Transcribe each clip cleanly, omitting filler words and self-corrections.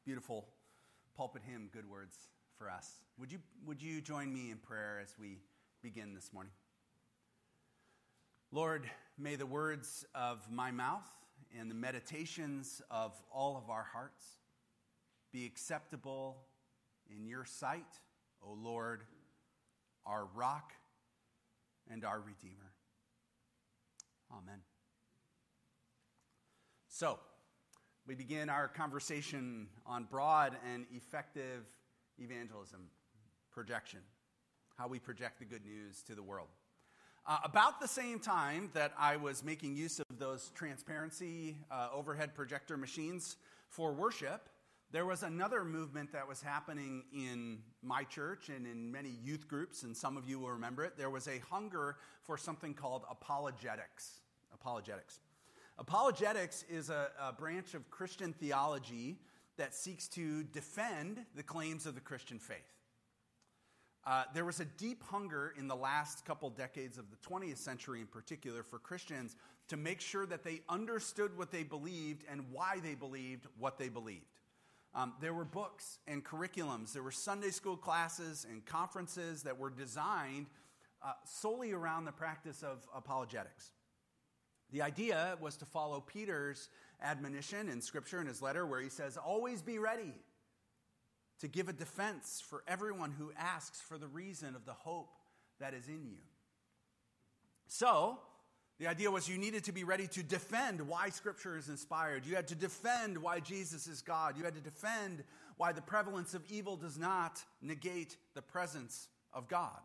beautiful pulpit hymn, Good Words for Us. Would you join me in prayer as we begin this morning? Lord, may the words of my mouth and the meditations of all of our hearts be acceptable in your sight, O Lord, our rock and our Redeemer. Amen. So, we begin our conversation on broad and effective evangelism projection, how we project the good news to the world. About the same time that I was making use of those transparency overhead projector machines for worship, there was another movement that was happening in my church and in many youth groups, and some of you will remember it. There was a hunger for something called apologetics. Apologetics is a branch of Christian theology that seeks to defend the claims of the Christian faith. There was a deep hunger in the last couple decades of the 20th century in particular for Christians to make sure that they understood what they believed and why they believed what they believed. There were books and curriculums, there were Sunday school classes and conferences that were designed solely around the practice of apologetics. The idea was to follow Peter's admonition in Scripture in his letter where he says, always be ready to give a defense for everyone who asks for the reason of the hope that is in you. So, the idea was you needed to be ready to defend why Scripture is inspired. You had to defend why Jesus is God. You had to defend why the prevalence of evil does not negate the presence of God.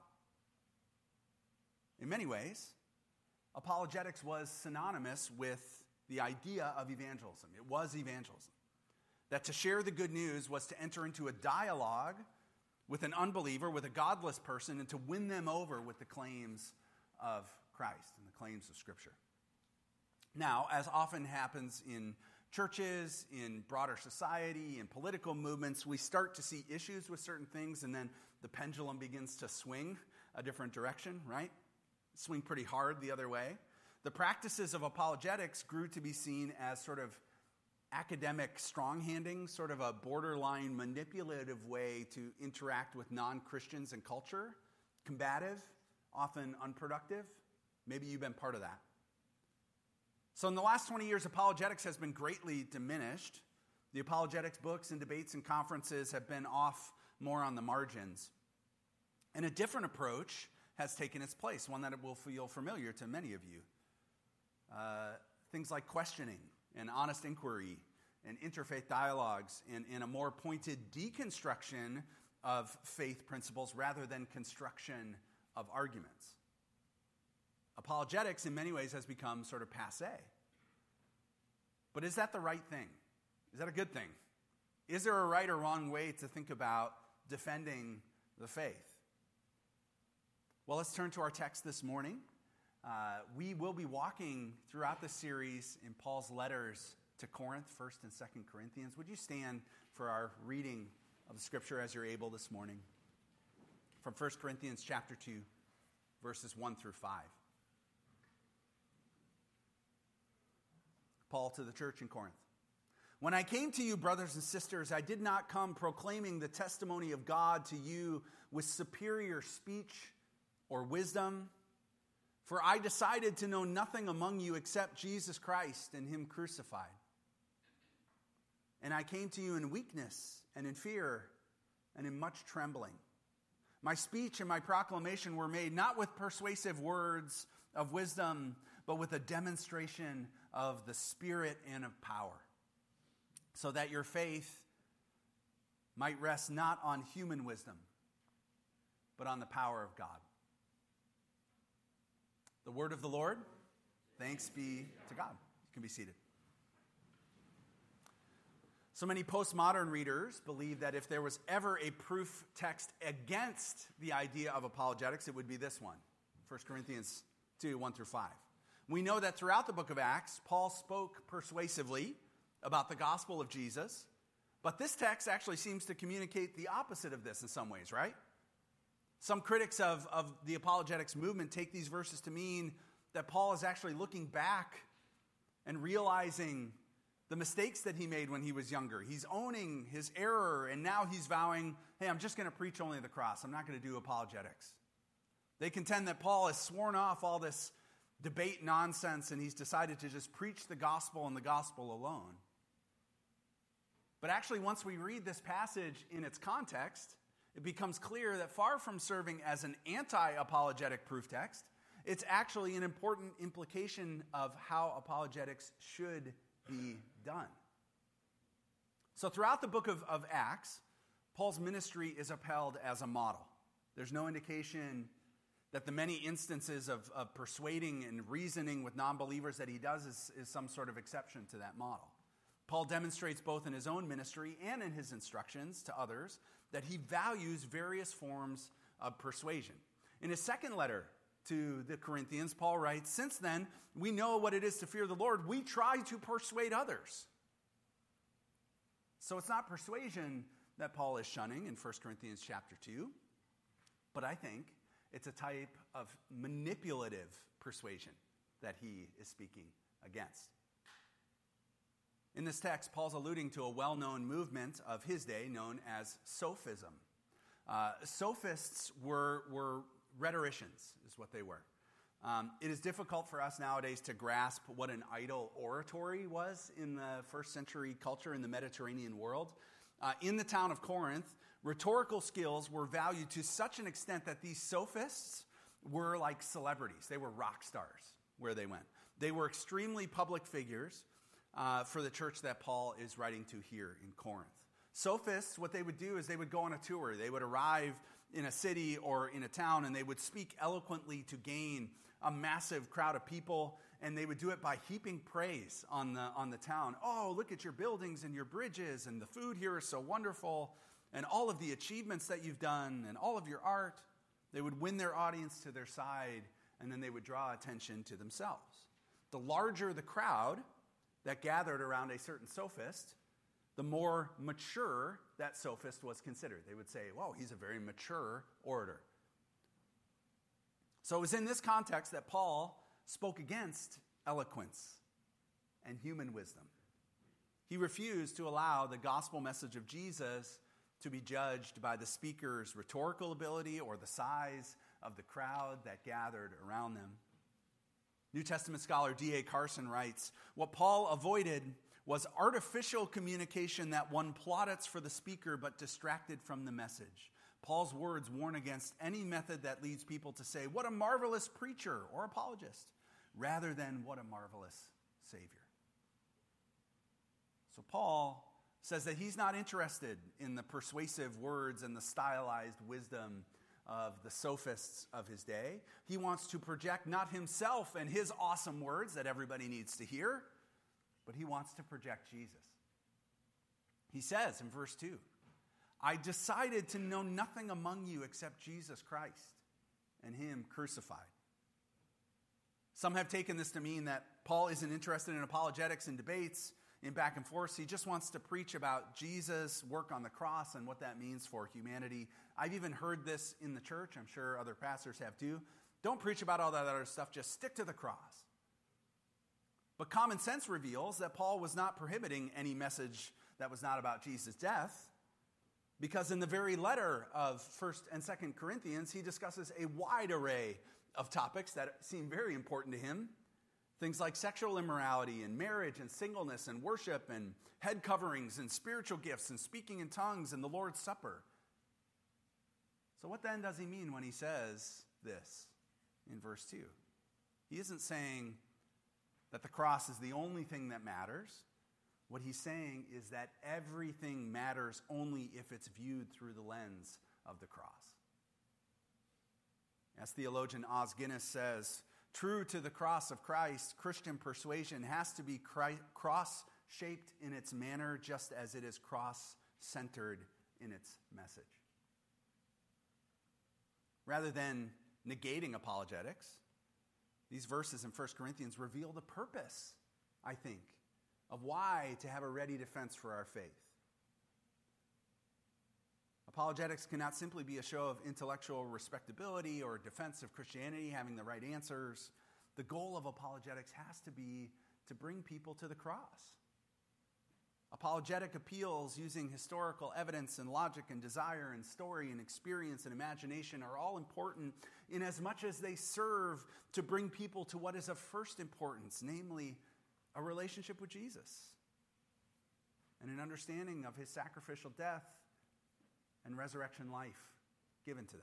In many ways, apologetics was synonymous with the idea of evangelism. It was evangelism. That to share the good news was to enter into a dialogue with an unbeliever, with a godless person, and to win them over with the claims of Christ and the claims of Scripture. Now, as often happens in churches, in broader society, in political movements, we start to see issues with certain things, and then the pendulum begins to swing a different direction, right? Swing pretty hard the other way. The practices of apologetics grew to be seen as sort of academic strong-handing, sort of a borderline manipulative way to interact with non-Christians and culture, combative, often unproductive. Maybe you've been part of that. So in the last 20 years, apologetics has been greatly diminished. The apologetics books and debates and conferences have been off more on the margins. And a different approach has taken its place, one that will feel familiar to many of you. Things like questioning and honest inquiry and interfaith dialogues and a more pointed deconstruction of faith principles rather than construction of arguments. Apologetics in many ways has become sort of passé. But is that the right thing? Is that a good thing? Is there a right or wrong way to think about defending the faith? Well, let's turn to our text this morning. We will be walking throughout the series in Paul's letters to Corinth, 1st and 2nd Corinthians. Would you stand for our reading of the Scripture as you're able this morning? From 1 Corinthians chapter 2, verses 1 through 5. Paul to the church in Corinth. When I came to you, brothers and sisters, I did not come proclaiming the testimony of God to you with superior speech or wisdom, for I decided to know nothing among you except Jesus Christ and Him crucified. And I came to you in weakness and in fear and in much trembling. My speech and my proclamation were made not with persuasive words of wisdom, but with a demonstration of the Spirit and of power, so that your faith might rest not on human wisdom, but on the power of God. The word of the Lord. Thanks be to God. You can be seated. So many postmodern readers believe that if there was ever a proof text against the idea of apologetics, it would be this one, 1 Corinthians 2, 1 through 5. We know that throughout the book of Acts, Paul spoke persuasively about the gospel of Jesus, but this text actually seems to communicate the opposite of this in some ways, right? Some critics of the apologetics movement take these verses to mean that Paul is actually looking back and realizing the mistakes that he made when he was younger. He's owning his error, and now he's vowing, hey, I'm just going to preach only the cross. I'm not going to do apologetics. They contend that Paul has sworn off all this debate nonsense, and he's decided to just preach the gospel and the gospel alone. But actually, once we read this passage in its context, it becomes clear that far from serving as an anti-apologetic proof text, it's actually an important implication of how apologetics should be done. So throughout the book of Acts, Paul's ministry is upheld as a model. There's no indication that the many instances of persuading and reasoning with non-believers that he does is some sort of exception to that model. Paul demonstrates both in his own ministry and in his instructions to others that he values various forms of persuasion. In his second letter to the Corinthians, Paul writes, "Since then, we know what it is to fear the Lord. We try to persuade others." So it's not persuasion that Paul is shunning in 1 Corinthians chapter 2, but I think it's a type of manipulative persuasion that he is speaking against. In this text, Paul's alluding to a well-known movement of his day known as sophism. Sophists were rhetoricians, is what they were. It is difficult for us nowadays to grasp what an idle oratory was in the first century culture in the Mediterranean world. In the town of Corinth, rhetorical skills were valued to such an extent that these sophists were like celebrities. They were rock stars where they went. They were extremely public figures for the church that Paul is writing to here in Corinth. Sophists, what they would do is they would go on a tour. They would arrive in a city or in a town, and they would speak eloquently to gain a massive crowd of people, and they would do it by heaping praise on the town. Oh, look at your buildings and your bridges, and the food here is so wonderful, and all of the achievements that you've done, and all of your art. They would win their audience to their side, and then they would draw attention to themselves. The larger the crowd that gathered around a certain sophist, the more mature that sophist was considered. They would say, whoa, he's a very mature orator. So it was in this context that Paul spoke against eloquence and human wisdom. He refused to allow the gospel message of Jesus to be judged by the speaker's rhetorical ability or the size of the crowd that gathered around them. New Testament scholar D.A. Carson writes, "What Paul avoided was artificial communication that won plaudits for the speaker but distracted from the message. Paul's words warn against any method that leads people to say, 'What a marvelous preacher or apologist,' rather than 'What a marvelous Savior.'" So Paul says that he's not interested in the persuasive words and the stylized wisdom of the sophists of his day. He wants to project not himself and his awesome words that everybody needs to hear, but he wants to project Jesus. He says in verse 2, "I decided to know nothing among you except Jesus Christ and him crucified." Some have taken this to mean that Paul isn't interested in apologetics and debates, in back and forth. He just wants to preach about Jesus' work on the cross and what that means for humanity. I've even heard this in the church. I'm sure other pastors have too. Don't preach about all that other stuff. Just stick to the cross. But common sense reveals that Paul was not prohibiting any message that was not about Jesus' death, because in the very letter of 1st and 2nd Corinthians, he discusses a wide array of topics that seem very important to him. Things like sexual immorality and marriage and singleness and worship and head coverings and spiritual gifts and speaking in tongues and the Lord's Supper. So what then does he mean when he says this in verse 2? He isn't saying that the cross is the only thing that matters. What he's saying is that everything matters only if it's viewed through the lens of the cross. As theologian Os Guinness says, true to the cross of Christ, Christian persuasion has to be cross-shaped in its manner just as it is cross-centered in its message. Rather than negating apologetics, these verses in 1 Corinthians reveal the purpose, I think, of why to have a ready defense for our faith. Apologetics cannot simply be a show of intellectual respectability or defense of Christianity, having the right answers. The goal of apologetics has to be to bring people to the cross. Apologetic appeals using historical evidence and logic and desire and story and experience and imagination are all important in as much as they serve to bring people to what is of first importance, namely a relationship with Jesus and an understanding of his sacrificial death and resurrection life given to them.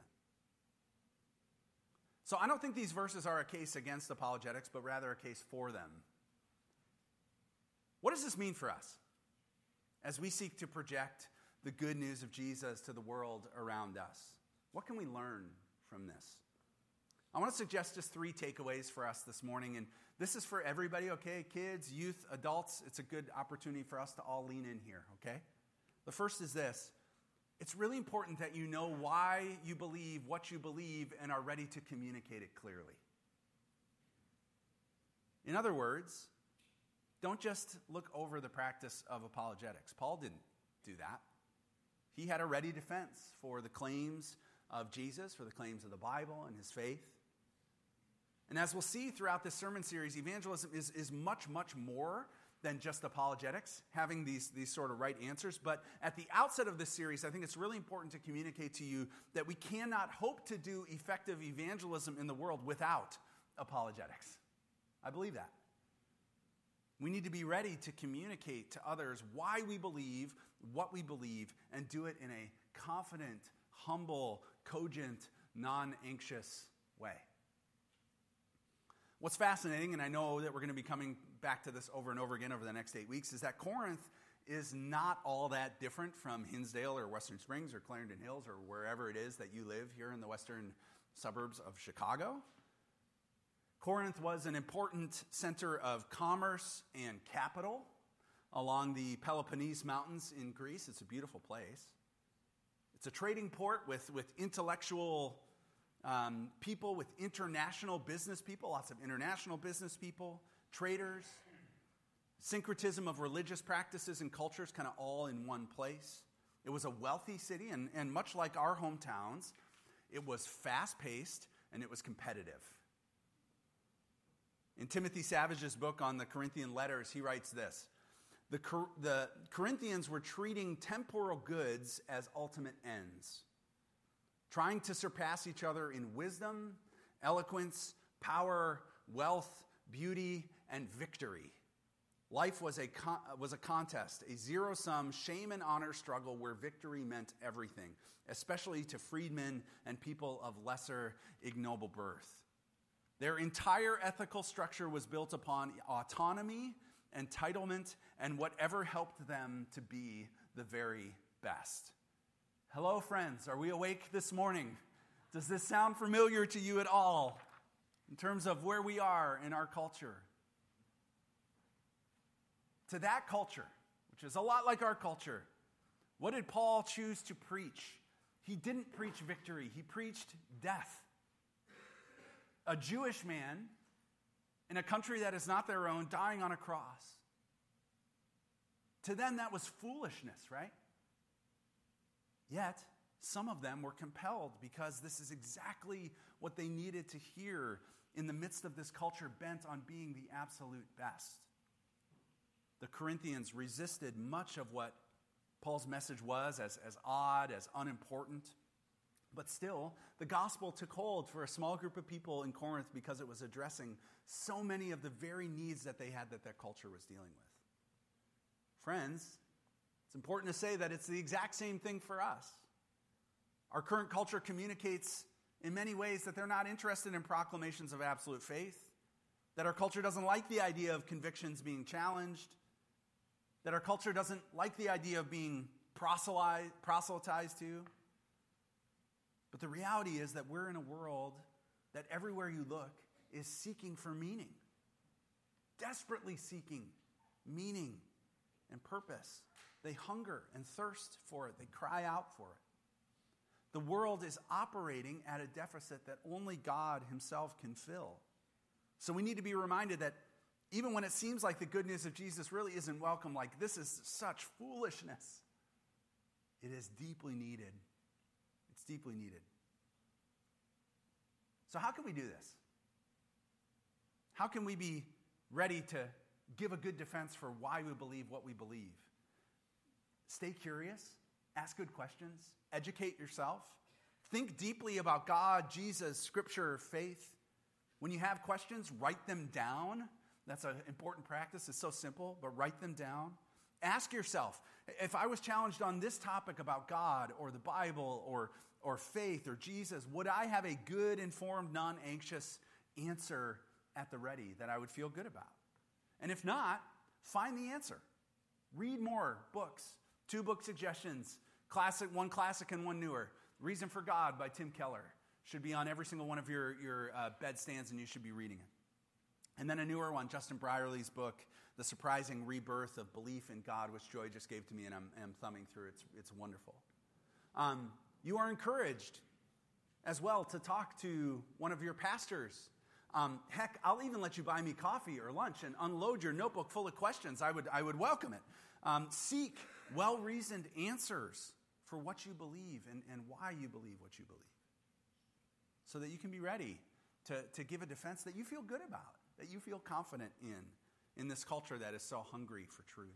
So I don't think these verses are a case against apologetics, but rather a case for them. What does this mean for us as we seek to project the good news of Jesus to the world around us? What can we learn from this? I want to suggest just 3 takeaways for us this morning, and this is for everybody, okay? Kids, youth, adults, it's a good opportunity for us to all lean in here, okay? The first is this: it's really important that you know why you believe what you believe and are ready to communicate it clearly. In other words, don't just look over the practice of apologetics. Paul didn't do that. He had a ready defense for the claims of Jesus, for the claims of the Bible and his faith. And as we'll see throughout this sermon series, evangelism is much, much more than just apologetics, having these sort of right answers. But at the outset of this series, I think it's really important to communicate to you that we cannot hope to do effective evangelism in the world without apologetics. I believe that. We need to be ready to communicate to others why we believe what we believe and do it in a confident, humble, cogent, non-anxious way. What's fascinating, and I know that we're going to be coming back to this over and over again over the next 8 weeks, is that Corinth is not all that different from Hinsdale or Western Springs or Clarendon Hills or wherever it is that you live here in the western suburbs of Chicago. Corinth was an important center of commerce and capital along the Peloponnese Mountains in Greece. It's a beautiful place. It's a trading port with intellectual people, with international business people, lots of international business people, traders, syncretism of religious practices and cultures kind of all in one place. It was a wealthy city, and much like our hometowns, it was fast-paced and it was competitive. In Timothy Savage's book on the Corinthian letters, he writes this: the Corinthians were treating temporal goods as ultimate ends, trying to surpass each other in wisdom, eloquence, power, wealth, beauty, and victory. Life was a contest, a zero-sum shame and honor struggle where victory meant everything, especially to freedmen and people of lesser ignoble birth. Their entire ethical structure was built upon autonomy, entitlement, and whatever helped them to be the very best. Hello, friends. Are we awake this morning? Does this sound familiar to you at all in terms of where we are in our culture? To that culture, which is a lot like our culture, what did Paul choose to preach? He didn't preach victory. He preached death. A Jewish man in a country that is not their own dying on a cross. To them, that was foolishness, right? Yet, some of them were compelled because this is exactly what they needed to hear in the midst of this culture bent on being the absolute best. The Corinthians resisted much of what Paul's message was as odd, as unimportant. But still, the gospel took hold for a small group of people in Corinth because it was addressing so many of the very needs that they had that their culture was dealing with. Friends, it's important to say that it's the exact same thing for us. Our current culture communicates in many ways that they're not interested in proclamations of absolute faith, that our culture doesn't like the idea of convictions being challenged, that our culture doesn't like the idea of being proselytized to. But the reality is that we're in a world that everywhere you look is seeking for meaning, desperately seeking meaning and purpose. They hunger and thirst for it. They cry out for it. The world is operating at a deficit that only God himself can fill. So we need to be reminded that even when it seems like the good news of Jesus really isn't welcome, like this is such foolishness, it is deeply needed. It's deeply needed. So how can we do this? How can we be ready to give a good defense for why we believe what we believe? Stay curious, ask good questions, educate yourself, think deeply about God, Jesus, Scripture, faith. When you have questions, write them down. That's an important practice. It's so simple, but write them down. Ask yourself, if I was challenged on this topic about God or the Bible or faith or Jesus, would I have a good, informed, non-anxious answer at the ready that I would feel good about? And if not, find the answer. Read more books. 2 book suggestions, one classic and one newer. Reason for God by Tim Keller should be on every single one of your bedstands, and you should be reading it. And then a newer one, Justin Brierley's book, The Surprising Rebirth of Belief in God, which Joy just gave to me, and I'm thumbing through. It's wonderful. You are encouraged as well to talk to one of your pastors. Heck, I'll even let you buy me coffee or lunch and unload your notebook full of questions. I would welcome it. Seek well-reasoned answers for what you believe and why you believe what you believe, so that you can be ready to give a defense that you feel good about, that you feel confident in this culture that is so hungry for truth.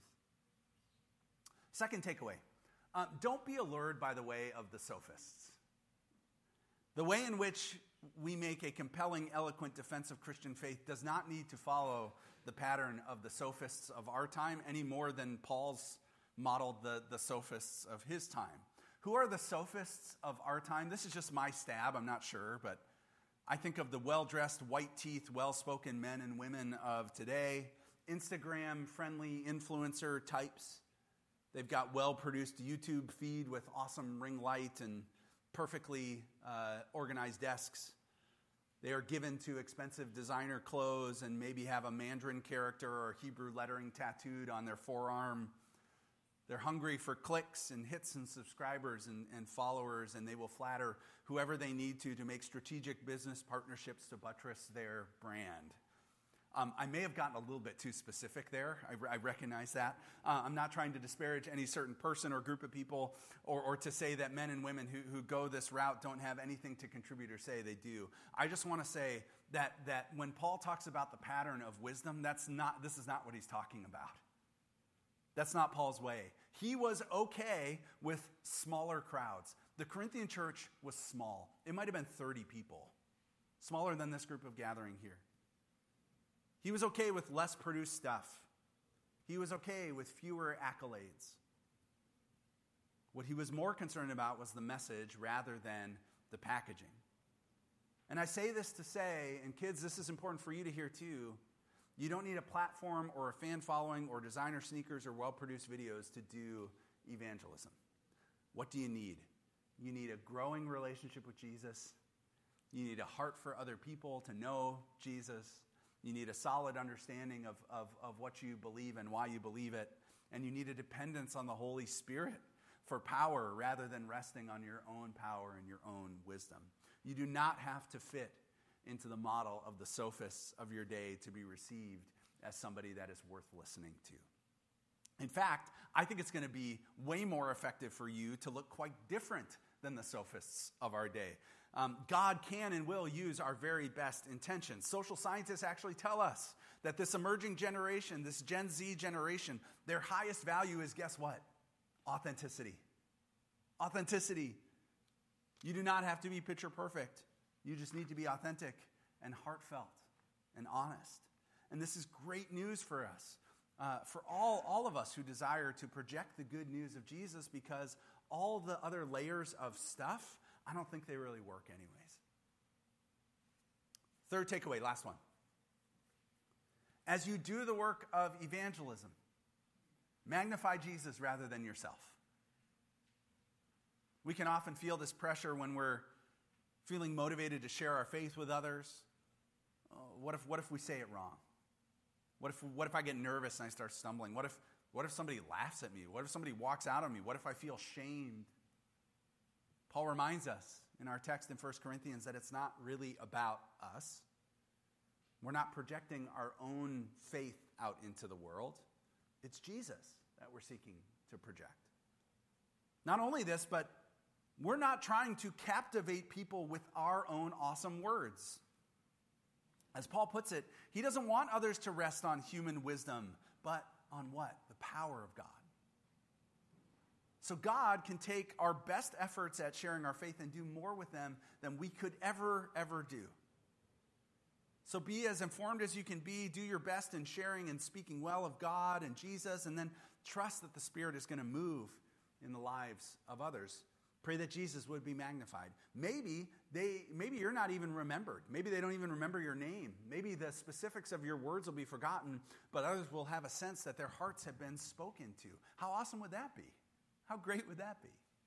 Second takeaway, don't be allured by the way of the sophists. The way in which we make a compelling, eloquent defense of Christian faith does not need to follow the pattern of the sophists of our time any more than Paul's modeled the sophists of his time. Who are the sophists of our time? This is just my stab, I'm not sure, but I think of the well-dressed, white-teethed, well-spoken men and women of today, Instagram-friendly influencer types. They've got well-produced YouTube feed with awesome ring light and perfectly organized desks. They are given to expensive designer clothes and maybe have a Mandarin character or Hebrew lettering tattooed on their forearm. They're hungry for clicks and hits and subscribers and followers, and they will flatter whoever they need to make strategic business partnerships to buttress their brand. I may have gotten a little bit too specific there. I recognize that. I'm not trying to disparage any certain person or group of people or to say that men and women who go this route don't have anything to contribute or say they do. I just want to say that when Paul talks about the pattern of wisdom, this is not what he's talking about. That's not Paul's way. He was okay with smaller crowds. The Corinthian church was small. It might have been 30 people, smaller than this group of gathering here. He was okay with less produced stuff. He was okay with fewer accolades. What he was more concerned about was the message rather than the packaging. And I say this to say, and kids, this is important for you to hear too, you don't need a platform or a fan following or designer sneakers or well-produced videos to do evangelism. What do you need? You need a growing relationship with Jesus. You need a heart for other people to know Jesus. You need a solid understanding of what you believe and why you believe it. And you need a dependence on the Holy Spirit for power rather than resting on your own power and your own wisdom. You do not have to fit into the model of the sophists of your day to be received as somebody that is worth listening to. In fact, I think it's going to be way more effective for you to look quite different than the sophists of our day. God can and will use our very best intentions. Social scientists actually tell us that this emerging generation, this Gen Z generation, their highest value is, guess what? Authenticity. Authenticity. You do not have to be picture perfect. You just need to be authentic and heartfelt and honest. And this is great news for us, for all of us who desire to project the good news of Jesus, because all the other layers of stuff, I don't think they really work anyways. Third takeaway, last one. As you do the work of evangelism, magnify Jesus rather than yourself. We can often feel this pressure when we're feeling motivated to share our faith with others. Oh, what if we say it wrong? What if I get nervous and I start stumbling? What if somebody laughs at me? What if somebody walks out on me? What if I feel shamed? Paul reminds us in our text in 1 Corinthians that it's not really about us. We're not projecting our own faith out into the world. It's Jesus that we're seeking to project. Not only this, but we're not trying to captivate people with our own awesome words. As Paul puts it, he doesn't want others to rest on human wisdom, but on what? The power of God. So God can take our best efforts at sharing our faith and do more with them than we could ever do. So be as informed as you can be. Do your best in sharing and speaking well of God and Jesus, and then trust that the Spirit is going to move in the lives of others. Pray that Jesus would be magnified. Maybe you're not even remembered. Maybe they don't even remember your name. Maybe the specifics of your words will be forgotten, but others will have a sense that their hearts have been spoken to. How awesome would that be? How great would that be?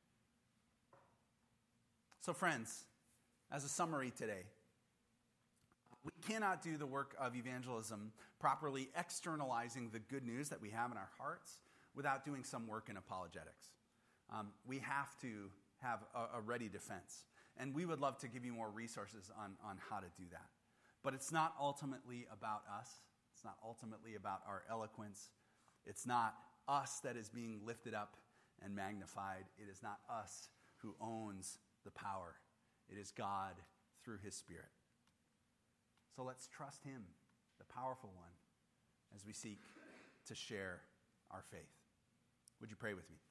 So friends, as a summary today, we cannot do the work of evangelism properly externalizing the good news that we have in our hearts without doing some work in apologetics. We have to have a ready defense. And we would love to give you more resources on how to do that. But it's not ultimately about us. It's not ultimately about our eloquence. It's not us that is being lifted up and magnified. It is not us who owns the power. It is God through his Spirit. So let's trust him, the powerful one, as we seek to share our faith. Would you pray with me?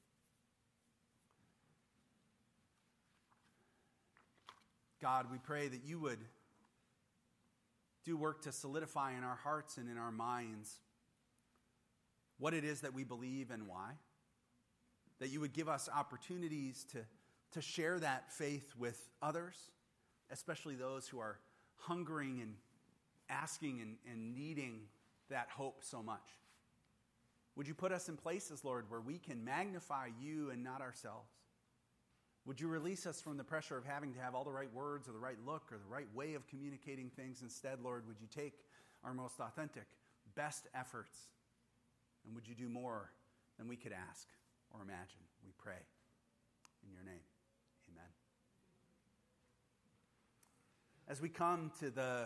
God, we pray that you would do work to solidify in our hearts and in our minds what it is that we believe and why. That you would give us opportunities to share that faith with others, especially those who are hungering and asking and needing that hope so much. Would you put us in places, Lord, where we can magnify you and not ourselves? Would you release us from the pressure of having to have all the right words or the right look or the right way of communicating things? Instead, Lord, would you take our most authentic, best efforts, and would you do more than we could ask or imagine? We pray in your name. Amen. As we come to the